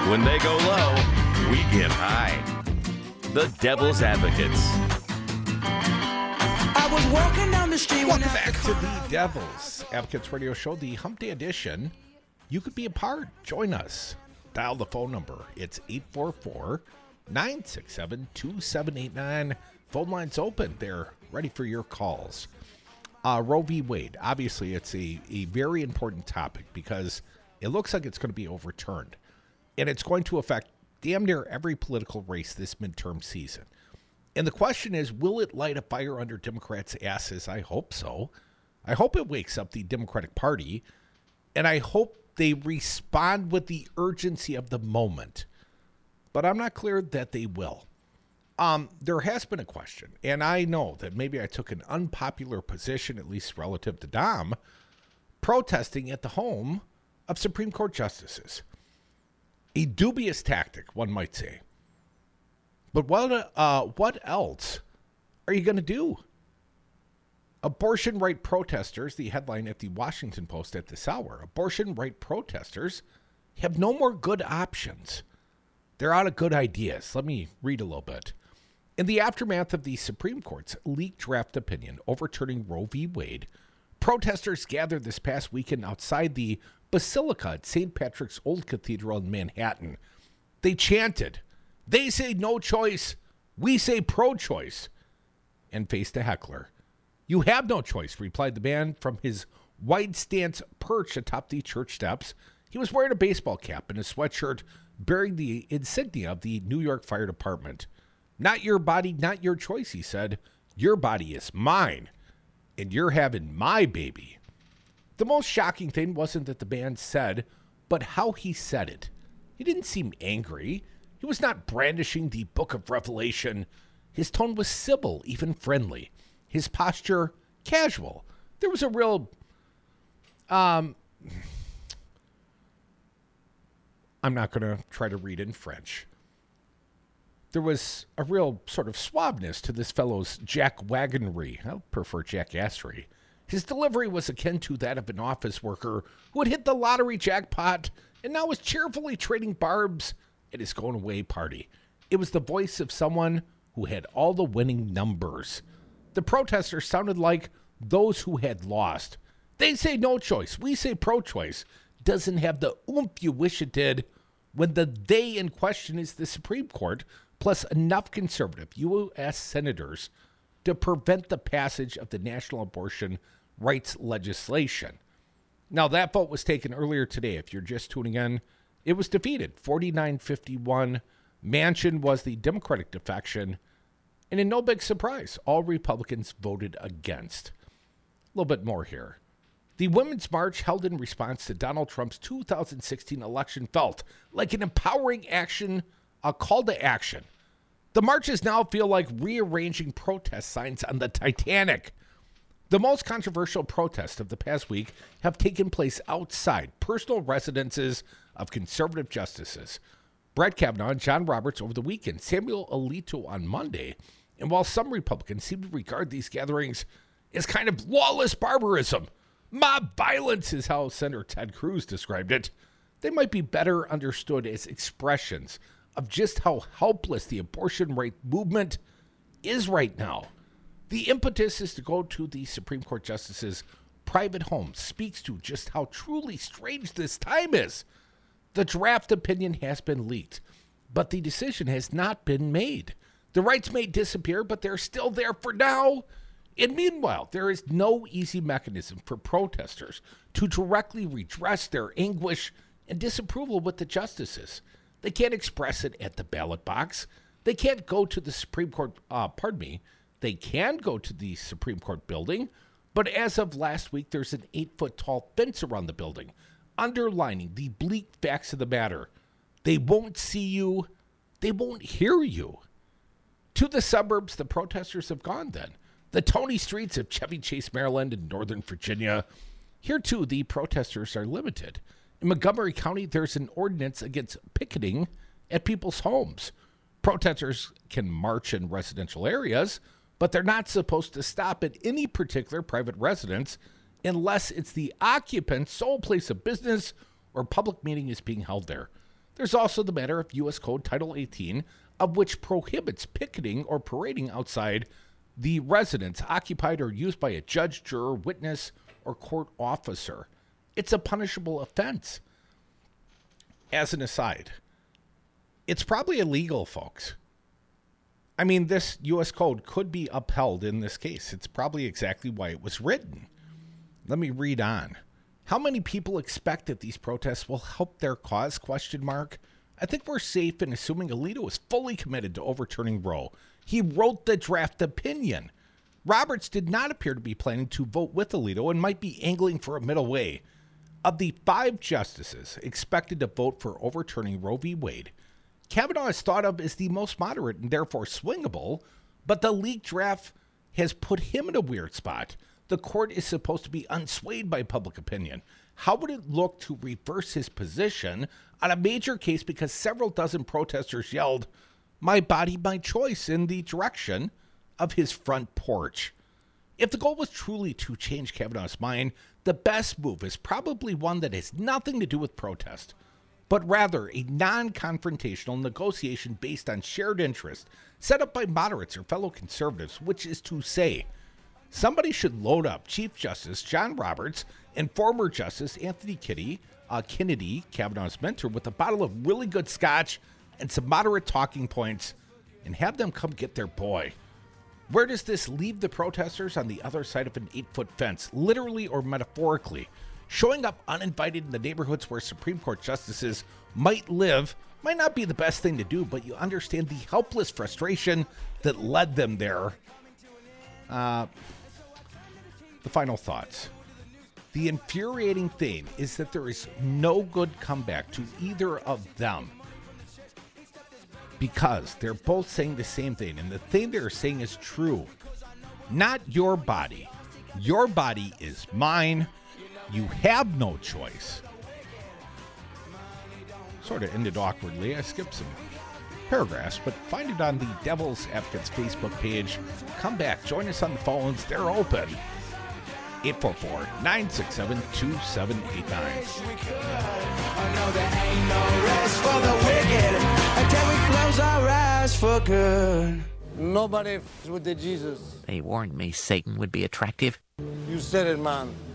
When they go low, we get high. The Devil's Advocates. I was walking down the street. Welcome back to the Devil's Advocates Radio Show, the Hump Day edition. You could be a part. Join us. Dial the phone number. It's 844-967-2789. Phone line's open. They're ready for your calls. Roe v. Wade. Obviously, it's a very important topic because it looks like it's going to be overturned. And it's going to affect damn near every political race this midterm season. And the question is, will it light a fire under Democrats' asses? I hope so. I hope it wakes up the Democratic Party. And I hope they respond with the urgency of the moment. But I'm not clear that they will. There has been a question, and I know that maybe I took an unpopular position, at least relative to Dom, protesting at the home of Supreme Court justices. A dubious tactic, one might say. But what else are you going to do? Abortion right protesters, the headline at the Washington Post at this hour, abortion right protesters have no more good options. They're out of good ideas. Let me read a little bit. In the aftermath of the Supreme Court's leaked draft opinion overturning Roe v. Wade, protesters gathered this past weekend outside the Basilica at St. Patrick's Old Cathedral in Manhattan. They chanted, "They say no choice, we say pro-choice," and faced a heckler. "You have no choice," replied the man from his wide stance perch atop the church steps. He was wearing a baseball cap and a sweatshirt bearing the insignia of the New York Fire Department. "Not your body, not your choice," he said. "Your body is mine, and you're having my baby." The most shocking thing wasn't that the man said, but how he said it. He didn't seem angry. He was not brandishing the Book of Revelation. His tone was civil, even friendly. His posture, casual. There was a real, I'm not going to try to read in French. There was a real sort of suaveness to this fellow's jackwagonry. I prefer jackassery. His delivery was akin to that of an office worker who had hit the lottery jackpot and now was cheerfully trading barbs at his going-away party. It was the voice of someone who had all the winning numbers. The protesters sounded like those who had lost. "They say no choice, we say pro-choice," doesn't have the oomph you wish it did when the they in question is the Supreme Court, plus enough conservative U.S. senators to prevent the passage of the national abortion rights legislation. Now, that vote was taken earlier today. If you're just tuning in, it was defeated, 49-51. Manchin was the Democratic defection, and in no big surprise, all Republicans voted against. A little bit more here. The Women's March held in response to Donald Trump's 2016 election felt like an empowering action, a call to action. The marches now feel like rearranging protest signs on the Titanic. The most controversial protests of the past week have taken place outside personal residences of conservative justices. Brett Kavanaugh and John Roberts over the weekend, Samuel Alito on Monday. And while some Republicans seem to regard these gatherings as kind of lawless barbarism, mob violence is how Senator Ted Cruz described it, they might be better understood as expressions of just how helpless the abortion right movement is right now. The impetus is to go to the Supreme Court justices' private homes speaks to just how truly strange this time is. The draft opinion has been leaked, but the decision has not been made. The rights may disappear, but they're still there for now. And meanwhile, there is no easy mechanism for protesters to directly redress their anguish and disapproval with the justices. They can't express it at the ballot box. They can't go to the Supreme Court, They can go to the Supreme Court building, but as of last week, there's an 8-foot-tall fence around the building, underlining the bleak facts of the matter. They won't see you. They won't hear you. To the suburbs, the protesters have gone then. The Tony streets of Chevy Chase, Maryland, and Northern Virginia. Here, too, the protesters are limited. In Montgomery County, there's an ordinance against picketing at people's homes. Protesters can march in residential areas, but they're not supposed to stop at any particular private residence unless it's the occupant's sole place of business or public meeting is being held there. There's also the matter of U.S. Code Title 18, of which prohibits picketing or parading outside the residence occupied or used by a judge, juror, witness, or court officer. It's a punishable offense. As an aside, it's probably illegal, folks. I mean, this U.S. Code could be upheld in this case. It's probably exactly why it was written. Let me read on. How many people expect that these protests will help their cause? ? I think we're safe in assuming Alito is fully committed to overturning Roe. He wrote the draft opinion. Roberts did not appear to be planning to vote with Alito and might be angling for a middle way. Of the 5 justices expected to vote for overturning Roe v. Wade, Kavanaugh is thought of as the most moderate and therefore swingable, but the leaked draft has put him in a weird spot. The court is supposed to be unswayed by public opinion. How would it look to reverse his position on a major case because several dozen protesters yelled, "My body, my choice," in the direction of his front porch? If the goal was truly to change Kavanaugh's mind, the best move is probably one that has nothing to do with protest, but rather a non-confrontational negotiation based on shared interest set up by moderates or fellow conservatives, which is to say, somebody should load up Chief Justice John Roberts and former Justice Anthony Kennedy, Kavanaugh's mentor, with a bottle of really good scotch and some moderate talking points, and have them come get their boy. Where does this leave the protesters on the other side of an 8-foot fence, literally or metaphorically? Showing up uninvited in the neighborhoods where Supreme Court justices might live might not be the best thing to do, but you understand the helpless frustration that led them there. The final thoughts. The infuriating thing is that there is no good comeback to either of them, because they're both saying the same thing, and the thing they're saying is true. Not your body. Your body is mine. You have no choice. Sort of ended awkwardly. I skipped some paragraphs, but find it on the Devil's Advocates Facebook page. Come back. Join us on the phones. They're open. 844-967-2789. For good. Nobody with the Jesus. They warned me Satan would be attractive. You said it, man.